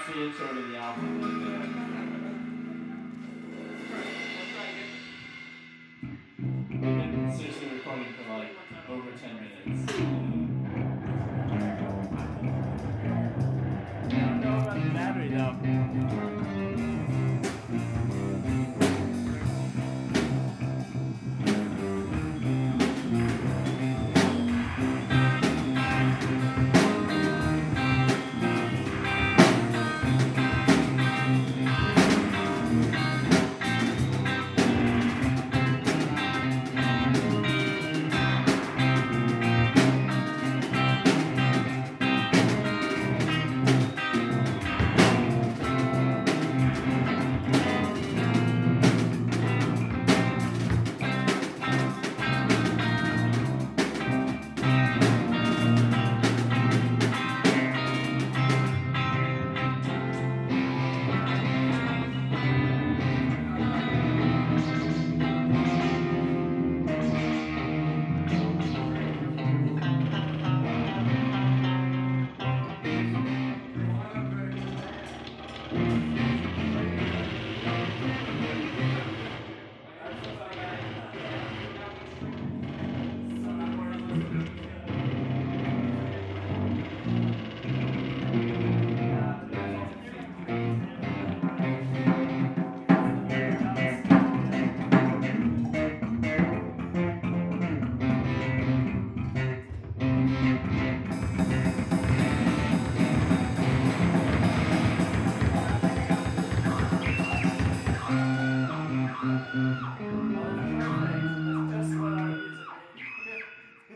That's the intro to the album right there. We've been seriously recording for like over 10 minutes. I don't know about the battery though.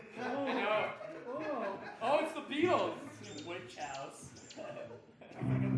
Oh, it's the Beatles! Witch House.